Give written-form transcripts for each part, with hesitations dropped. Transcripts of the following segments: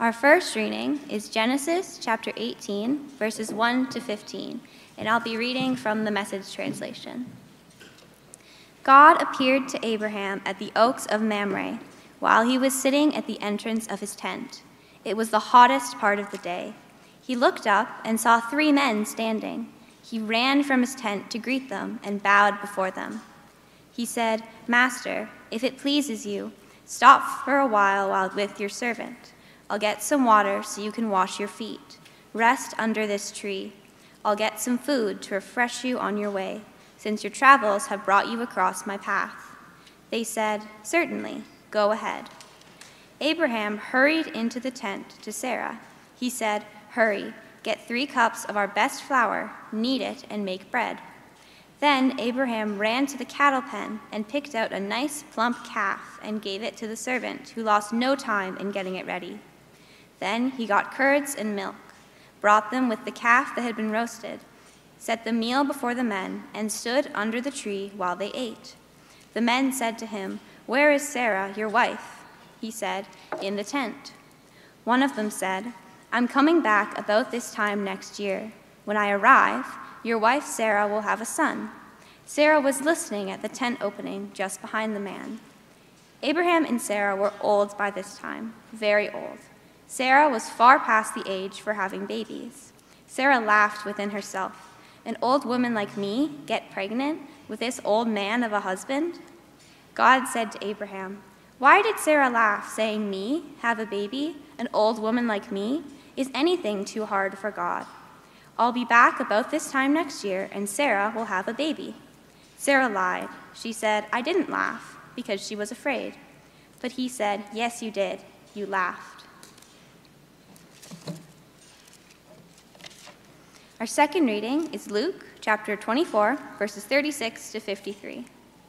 Our first reading is Genesis chapter 18, verses 1 to 15, and I'll be reading from the Message translation. God appeared to Abraham at the oaks of Mamre while he was sitting at the entrance of his tent. It was the hottest part of the day. He looked up and saw 3 men standing. He ran from his tent to greet them and bowed before them. He said, "Master, if it pleases you, stop for a while with your servant. I'll get some water so you can wash your feet. Rest under this tree. I'll get some food to refresh you on your way, since your travels have brought you across my path." They said, "Certainly, go ahead." Abraham hurried into the tent to Sarah. He said, "Hurry, get 3 cups of our best flour, knead it, and make bread." Then Abraham ran to the cattle pen and picked out a nice plump calf and gave it to the servant, who lost no time in getting it ready. Then he got curds and milk, brought them with the calf that had been roasted, set the meal before the men, and stood under the tree while they ate. The men said to him, "Where is Sarah, your wife?" He said, "In the tent." One of them said, "I'm coming back about this time next year. When I arrive, your wife Sarah will have a son." Sarah was listening at the tent opening just behind the man. Abraham and Sarah were old by this time, very old. Sarah was far past the age for having babies. Sarah laughed within herself. "An old woman like me get pregnant with this old man of a husband?" God said to Abraham, "Why did Sarah laugh, saying, 'Me, have a baby, an old woman like me? Is anything too hard for God?' I'll be back about this time next year, and Sarah will have a baby." Sarah lied. She said, "I didn't laugh," because she was afraid. But he said, "Yes, you did. You laughed." Our second reading is Luke chapter 24, verses 36 to 53.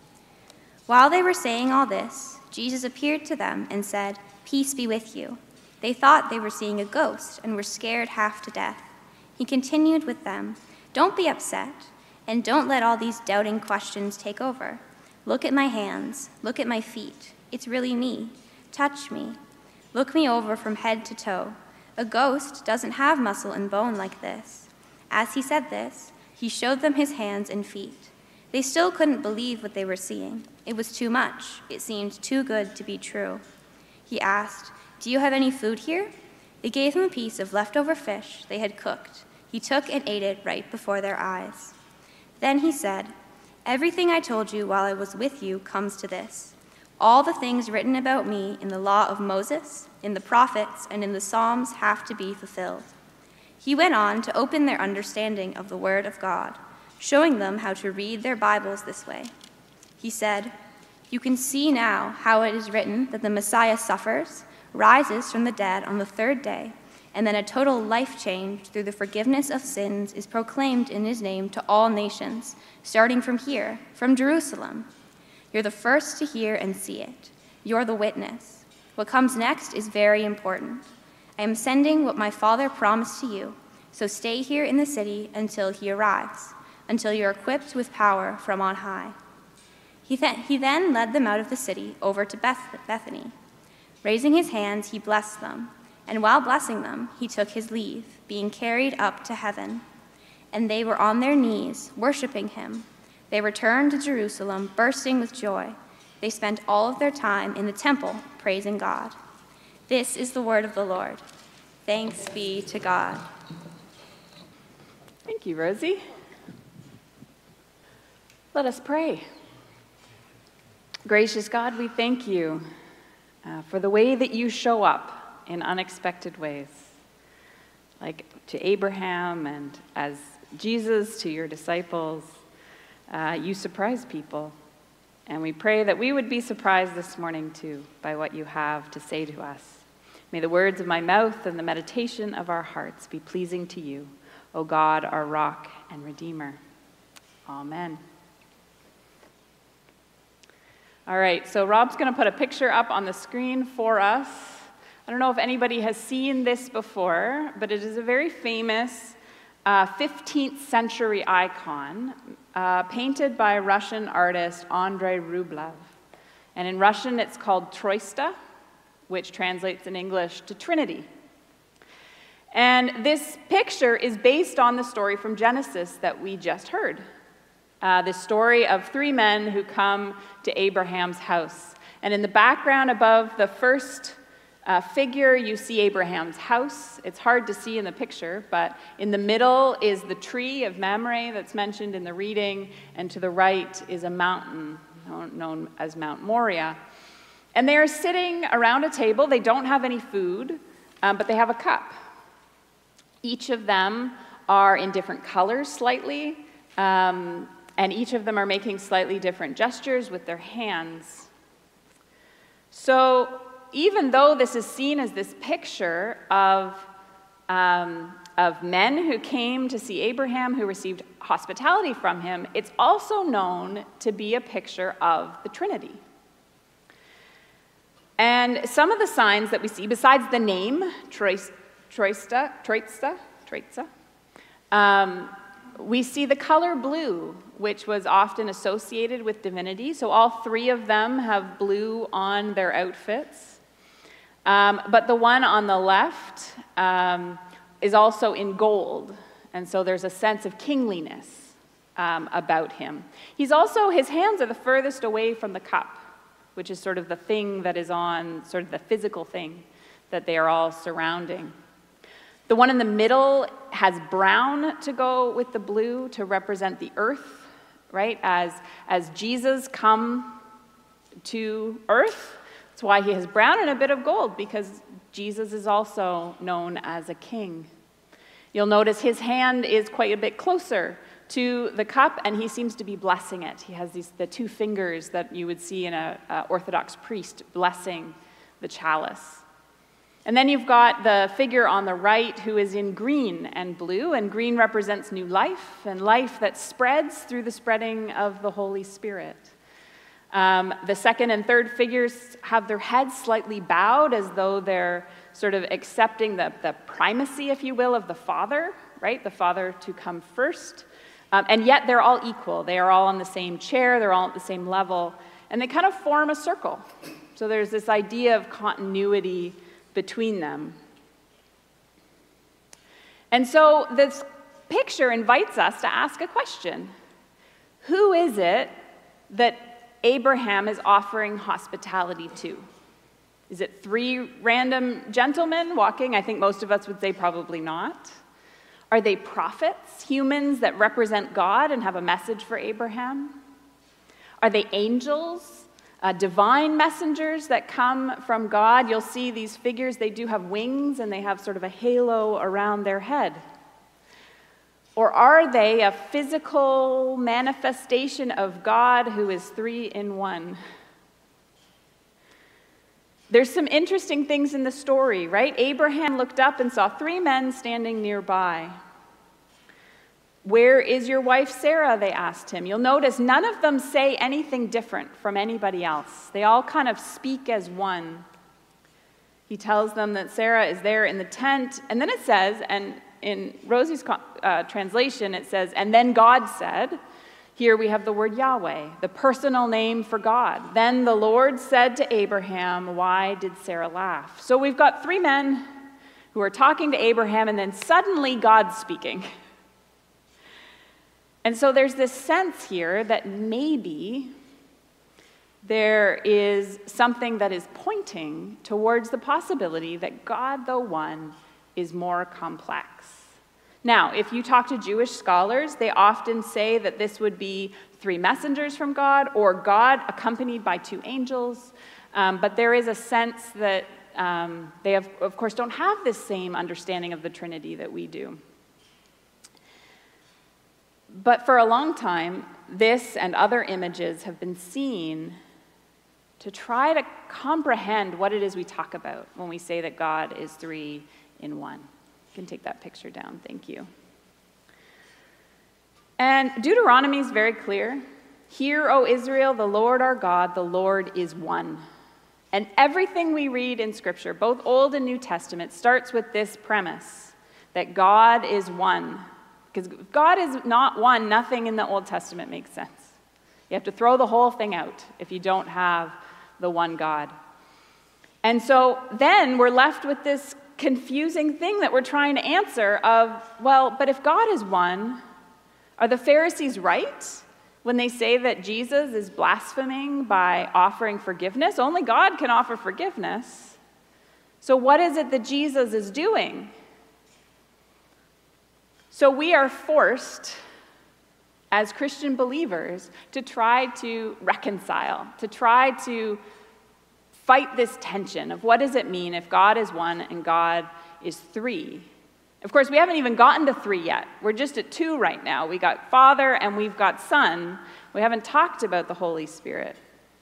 While they were saying all this, Jesus appeared to them and said, "Peace be with you." They thought they were seeing a ghost and were scared half to death. He continued with them, "Don't be upset, and don't let all these doubting questions take over. Look at my hands. Look at my feet. It's really me. Touch me. Look me over from head to toe. A ghost doesn't have muscle and bone like this." As he said this, he showed them his hands and feet. They still couldn't believe what they were seeing. It was too much. It seemed too good to be true. He asked, "Do you have any food here?" They gave him a piece of leftover fish they had cooked. He took and ate it right before their eyes. Then he said, "Everything I told you while I was with you comes to this. All the things written about me in the law of Moses, in the prophets, and in the Psalms have to be fulfilled." He went on to open their understanding of the Word of God, showing them how to read their Bibles this way. He said, "You can see now how it is written that the Messiah suffers, rises from the dead on the 3rd day, and then a total life change through the forgiveness of sins is proclaimed in his name to all nations, starting from here, from Jerusalem. You're the first to hear and see it. You're the witness. What comes next is very important. I am sending what my Father promised to you, so stay here in the city until he arrives, until you're equipped with power from on high." He then led them out of the city over to Bethany. Raising his hands, he blessed them, and while blessing them, he took his leave, being carried up to heaven. And they were on their knees, worshiping him. They returned to Jerusalem, bursting with joy. They spent all of their time in the temple, praising God. This is the word of the Lord. Thanks be to God. Thank you, Rosie. Let us pray. Gracious God, we thank you for the way that you show up in unexpected ways, like to Abraham and as Jesus to your disciples. You surprise people, and we pray that we would be surprised this morning too by what you have to say to us. May the words of my mouth and the meditation of our hearts be pleasing to you, O God, our rock and redeemer. Amen. All right, so Rob's going to put a picture up on the screen for us. I don't know if anybody has seen this before, but it is a very famous 15th century icon painted by Russian artist Andrei Rublev. And in Russian, it's called Troista, which translates in English to Trinity. And this picture is based on the story from Genesis that we just heard. The story of three men who come to Abraham's house. And in the background above the first figure, you see Abraham's house. It's hard to see in the picture, but in the middle is the tree of Mamre that's mentioned in the reading, and to the right is a mountain known as Mount Moriah. And they are sitting around a table. They don't have any food, but they have a cup. Each of them are in different colors slightly, and each of them are making slightly different gestures with their hands. So even though this is seen as this picture of men who came to see Abraham, who received hospitality from him, it's also known to be a picture of the Trinity. And some of the signs that we see, besides the name, Troitsa, we see the color blue, which was often associated with divinity. So all three of them have blue on their outfits. But the one on the left is also in gold. And so there's a sense of kingliness about him. His hands are the furthest away from the cup, which is sort of the thing that is on, sort of the physical thing that they are all surrounding. The one in the middle has brown to go with the blue to represent the earth, right? As Jesus come to earth, that's why he has brown and a bit of gold, because Jesus is also known as a king. You'll notice his hand is quite a bit closer to the cup, and he seems to be blessing it. He has the two fingers that you would see in an Orthodox priest blessing the chalice. And then you've got the figure on the right who is in green and blue, and green represents new life, and life that spreads through the spreading of the Holy Spirit. The second and third figures have their heads slightly bowed, as though they're sort of accepting the primacy, if you will, of the Father, right? The Father to come first. And yet they're all equal. They are all on the same chair, they're all at the same level, and they kind of form a circle. So there's this idea of continuity between them. And so this picture invites us to ask a question. Who is it that Abraham is offering hospitality to? Is it three random gentlemen walking? I think most of us would say probably not. Are they prophets, humans that represent God and have a message for Abraham? Are they angels? Divine messengers that come from God? You'll see these figures, they do have wings and they have sort of a halo around their head. Or are they a physical manifestation of God who is three in one? There's some interesting things in the story, right? Abraham looked up and saw three men standing nearby. "Where is your wife Sarah?" they asked him. You'll notice none of them say anything different from anybody else. They all kind of speak as one. He tells them that Sarah is there in the tent, and then it says, and in Rosie's translation it says, "And then God said." Here we have the word Yahweh, the personal name for God. "Then the Lord said to Abraham, why did Sarah laugh?" So we've got three men who are talking to Abraham, and then suddenly God's speaking. And so there's this sense here that maybe there is something that is pointing towards the possibility that God, though one, is more complex. Now, if you talk to Jewish scholars, they often say that this would be three messengers from God or God accompanied by two angels. But there is a sense that they, of course, don't have this same understanding of the Trinity that we do. But for a long time, this and other images have been seen to try to comprehend what it is we talk about when we say that God is three in one. You can take that picture down, thank you. And Deuteronomy is very clear. "Hear, O Israel, the Lord our God, the Lord is one." And everything we read in Scripture, both Old and New Testament, starts with this premise, that God is one. Because if God is not one, nothing in the Old Testament makes sense. You have to throw the whole thing out if you don't have the one God. And so then we're left with this confusing thing that we're trying to answer of, well, but if God is one, are the Pharisees right when they say that Jesus is blaspheming by offering forgiveness? Only God can offer forgiveness. So what is it that Jesus is doing? So we are forced, as Christian believers, to try to reconcile, to try to fight this tension of what does it mean if God is one and God is three. Of course, we haven't even gotten to three yet. We're just at two right now. We got Father and we've got Son. We haven't talked about the Holy Spirit.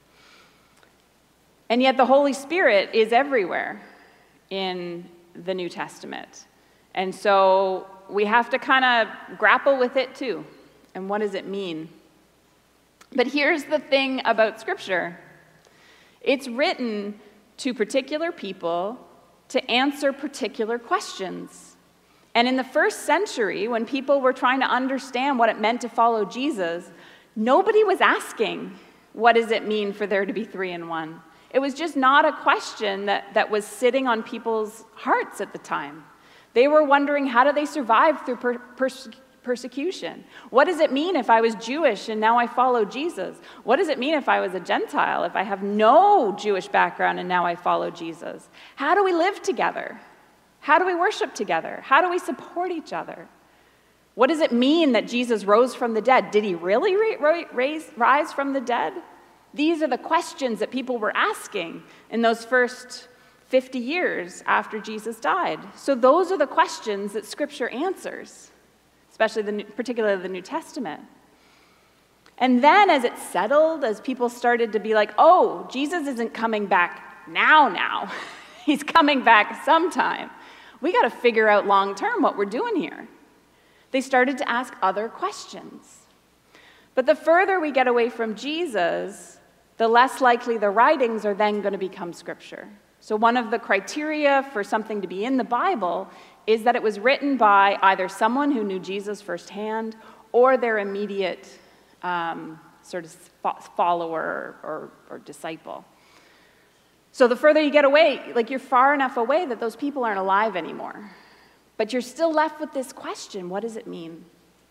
And yet the Holy Spirit is everywhere in the New Testament. And so we have to kind of grapple with it too. And what does it mean? But here's the thing about Scripture. It's written to particular people to answer particular questions. And in the first century, when people were trying to understand what it meant to follow Jesus, nobody was asking, what does it mean for there to be three in one? It was just not a question that was sitting on people's hearts at the time. They were wondering, how do they survive through persecution? What does it mean if I was Jewish and now I follow Jesus? What does it mean if I was a Gentile, if I have no Jewish background and now I follow Jesus? How do we live together? How do we worship together? How do we support each other? What does it mean that Jesus rose from the dead? Did he really rise from the dead? These are the questions that people were asking in those first 50 years after Jesus died. So those are the questions that Scripture answers, especially particularly the New Testament. And then as it settled, as people started to be like, oh, Jesus isn't coming back now. He's coming back sometime. We got to figure out long term what we're doing here. They started to ask other questions. But the further we get away from Jesus, the less likely the writings are then going to become Scripture. So one of the criteria for something to be in the Bible is that it was written by either someone who knew Jesus firsthand or their immediate sort of follower or disciple. So the further you get away, like you're far enough away that those people aren't alive anymore. But you're still left with this question, what does it mean?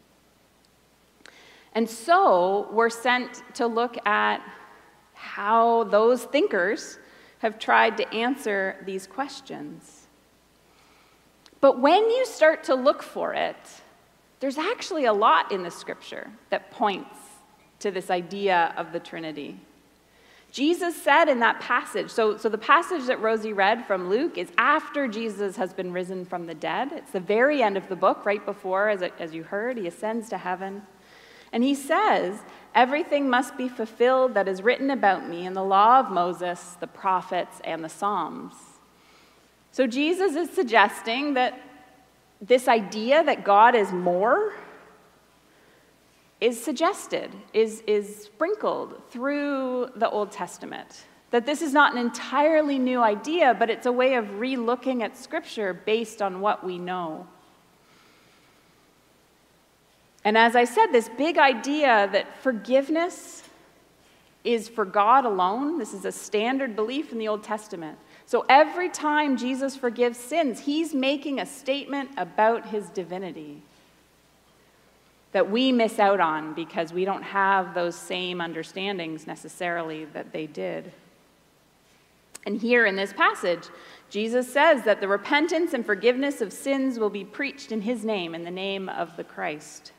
And so we're sent to look at how those thinkers have tried to answer these questions. But when you start to look for it, there's actually a lot in the Scripture that points to this idea of the Trinity. Jesus said in that passage, so the passage that Rosie read from Luke is after Jesus has been risen from the dead. It's the very end of the book, right before, as you heard, he ascends to heaven. And he says, everything must be fulfilled that is written about me in the law of Moses, the prophets, and the Psalms. So Jesus is suggesting that this idea that God is more is suggested, is sprinkled through the Old Testament. That this is not an entirely new idea, but it's a way of re-looking at Scripture based on what we know. And as I said, this big idea that forgiveness is for God alone, this is a standard belief in the Old Testament. So every time Jesus forgives sins, he's making a statement about his divinity that we miss out on because we don't have those same understandings necessarily that they did. And here in this passage, Jesus says that the repentance and forgiveness of sins will be preached in his name, in the name of the Christ.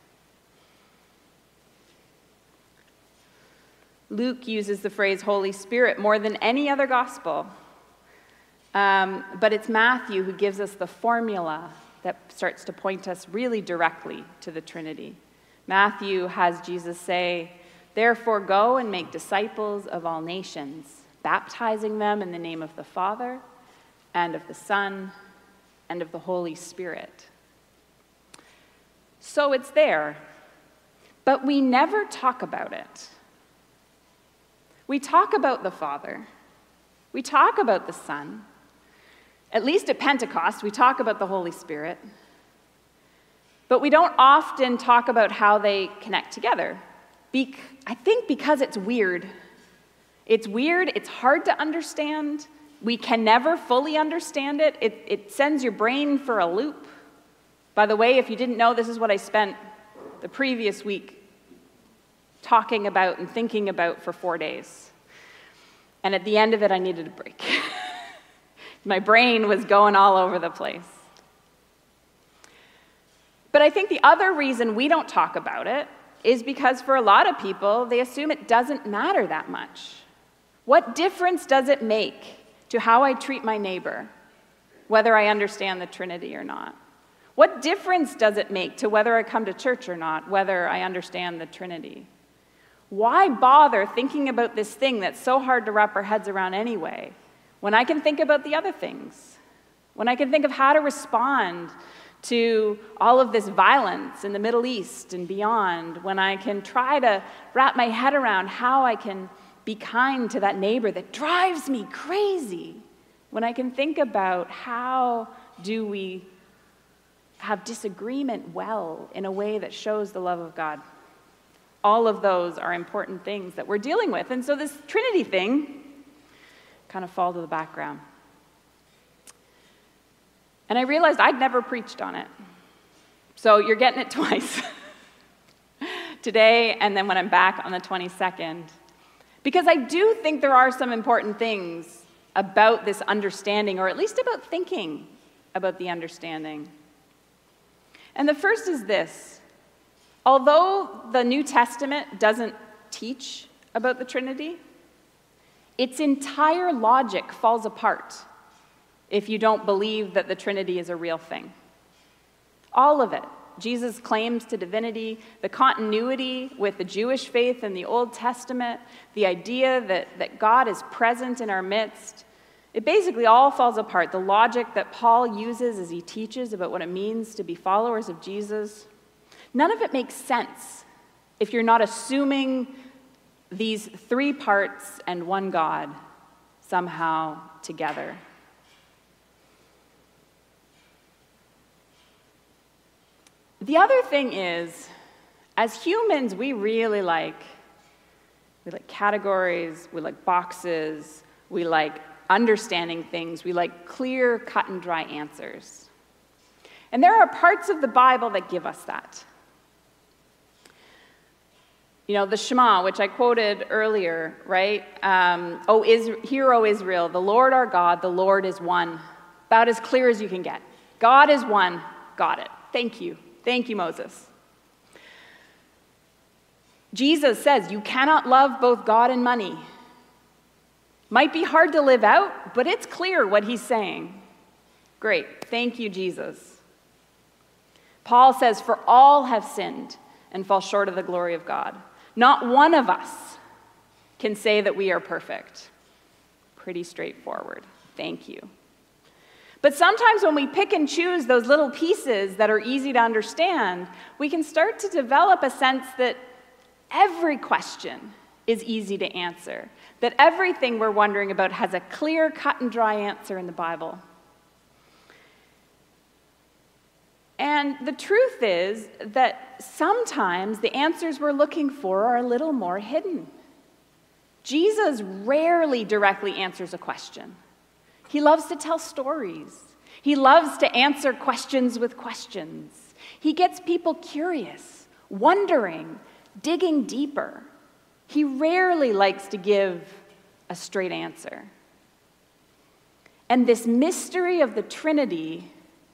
Luke uses the phrase Holy Spirit more than any other gospel. But it's Matthew who gives us the formula that starts to point us really directly to the Trinity. Matthew has Jesus say, therefore go and make disciples of all nations, baptizing them in the name of the Father and of the Son and of the Holy Spirit. So it's there, but we never talk about it. We talk about the Father. We talk about the Son. At least at Pentecost, we talk about the Holy Spirit. But we don't often talk about how they connect together. I think because it's weird. It's weird, it's hard to understand, We can never fully understand it. It sends your brain for a loop. By the way, if you didn't know, this is what I spent the previous week talking about and thinking about for 4 days. And at the end of it, I needed a break. My brain was going all over the place. But I think the other reason we don't talk about it is because for a lot of people, they assume it doesn't matter that much. What difference does it make to how I treat my neighbor, whether I understand the Trinity or not? What difference does it make to whether I come to church or not, whether I understand the Trinity? Why bother thinking about this thing that's so hard to wrap our heads around anyway, when I can think about the other things? When I can think of how to respond to all of this violence in the Middle East and beyond, when I can try to wrap my head around how I can be kind to that neighbor that drives me crazy, when I can think about how do we have disagreement well in a way that shows the love of God. All of those are important things that we're dealing with. And so this Trinity thing kind of falls to the background. And I realized I'd never preached on it. So you're getting it twice. Today, and then when I'm back on the 22nd. Because I do think there are some important things about this understanding, or at least about thinking about the understanding. And the first is this. Although the New Testament doesn't teach about the Trinity, its entire logic falls apart if you don't believe that the Trinity is a real thing. All of it. Jesus' claims to divinity, the continuity with the Jewish faith in the Old Testament, the idea that God is present in our midst, it basically all falls apart. The logic that Paul uses as he teaches about what it means to be followers of Jesus, none of it makes sense if you're not assuming these three parts and one God somehow together. The other thing is, as humans, we like categories, we like boxes, we like understanding things, we like clear, cut and dry answers. And there are parts of the Bible that give us that. You know, the Shema, which I quoted earlier, right? Hear, O Israel, the Lord our God, the Lord is one. About as clear as you can get. God is one. Got it. Thank you. Thank you, Moses. Jesus says you cannot love both God and money. Might be hard to live out, but it's clear what he's saying. Great. Thank you, Jesus. Paul says, for all have sinned and fall short of the glory of God. Not one of us can say that we are perfect. Pretty straightforward. Thank you. But sometimes when we pick and choose those little pieces that are easy to understand, we can start to develop a sense that every question is easy to answer, that everything we're wondering about has a clear, cut and dry answer in the Bible. And the truth is that sometimes the answers we're looking for are a little more hidden. Jesus rarely directly answers a question. He loves to tell stories. He loves to answer questions with questions. He gets people curious, wondering, digging deeper. He rarely likes to give a straight answer. And this mystery of the Trinity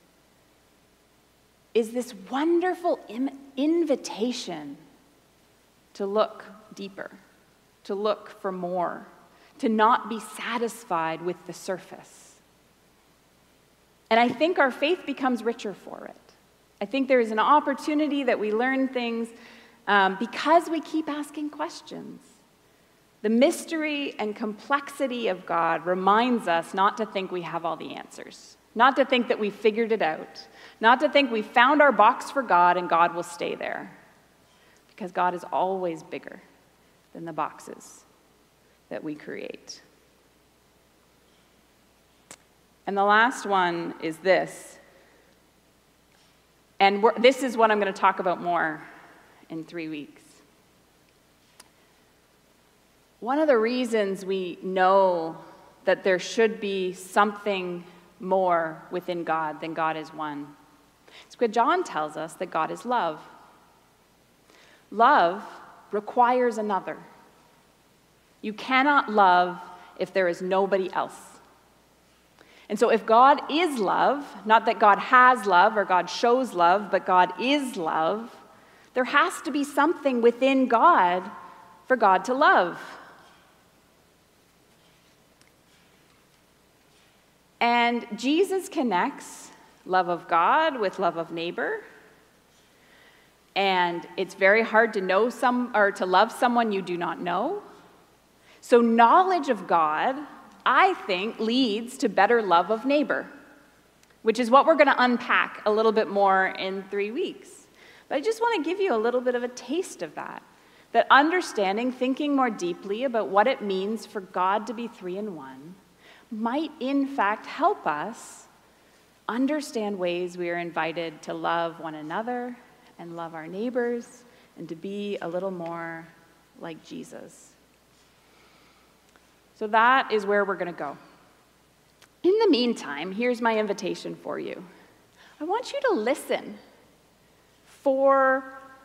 is this wonderful invitation to look deeper, to look for more, to not be satisfied with the surface. And I think our faith becomes richer for it. I think there is an opportunity that we learn things because we keep asking questions. The mystery and complexity of God reminds us not to think we have all the answers, not to think that we figured it out, not to think we found our box for God and God will stay there, because God is always bigger than the boxes that we create. And the last one is this. And this is what I'm going to talk about more in 3 weeks. One of the reasons we know that there should be something more within God than God is one. It's because John tells us that God is love. Love requires another. You cannot love if there is nobody else. And so if God is love, not that God has love or God shows love, but God is love, there has to be something within God for God to love. And Jesus connects love of God with love of neighbor. And it's very hard to know to love someone you do not know. So knowledge of God, I think, leads to better love of neighbor, which is what we're going to unpack a little bit more in 3 weeks. But I just want to give you a little bit of a taste of that understanding, thinking more deeply about what it means for God to be three in one, might in fact help us understand ways we are invited to love one another and love our neighbors and to be a little more like Jesus. So that is where we're going to go. In the meantime, here's my invitation for you. I want you to listen for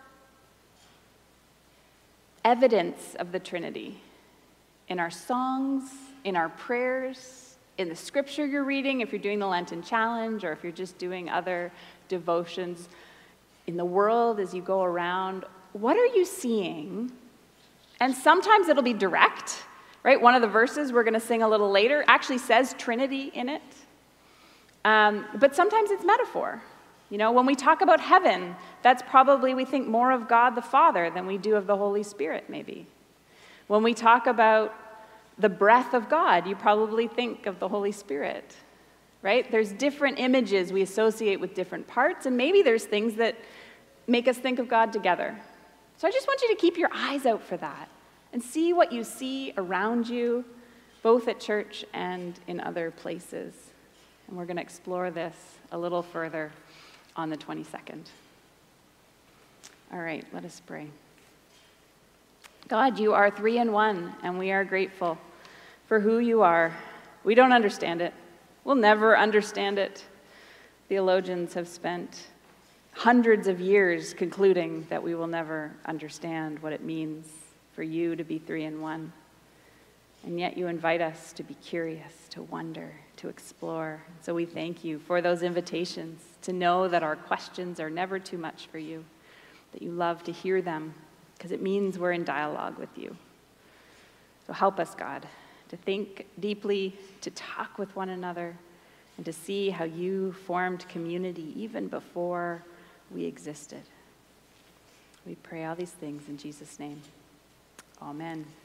evidence of the Trinity in our songs, in our prayers, in the scripture you're reading, if you're doing the Lenten Challenge, or if you're just doing other devotions, in the world as you go around. What are you seeing? And sometimes it'll be direct, right? One of the verses we're going to sing a little later actually says Trinity in it. But sometimes it's metaphor. You know, when we talk about heaven, that's probably, we think more of God the Father than we do of the Holy Spirit, maybe. When we talk about the breath of God, you probably think of the Holy Spirit, right? There's different images we associate with different parts, and maybe there's things that make us think of God together. So I just want you to keep your eyes out for that and see what you see around you, both at church and in other places. And we're going to explore this a little further on the 22nd. All right, let us pray. God, you are three in one, and we are grateful for who you are. We don't understand it. We'll never understand it. Theologians have spent hundreds of years concluding that we will never understand what it means for you to be three in one. And yet you invite us to be curious, to wonder, to explore. So we thank you for those invitations, to know that our questions are never too much for you, that you love to hear them, because it means we're in dialogue with you. So help us, God, to think deeply, to talk with one another, and to see how you formed community even before we existed. We pray all these things in Jesus' name. Amen.